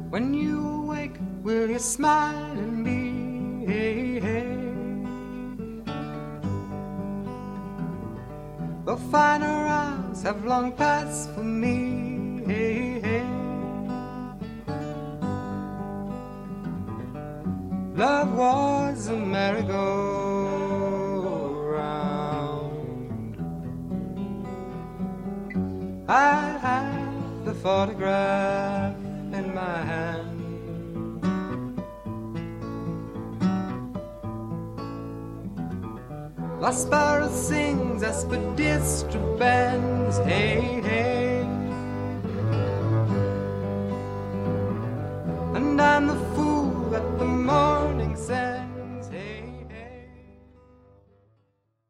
When you awake, will you smile at me? Hey, hey. The finer hours have long passed for me. Hey, hey. Love was a merry-go-round. I have the photograph in my hand. La Sparrow sings as per district bands. Hey, hey.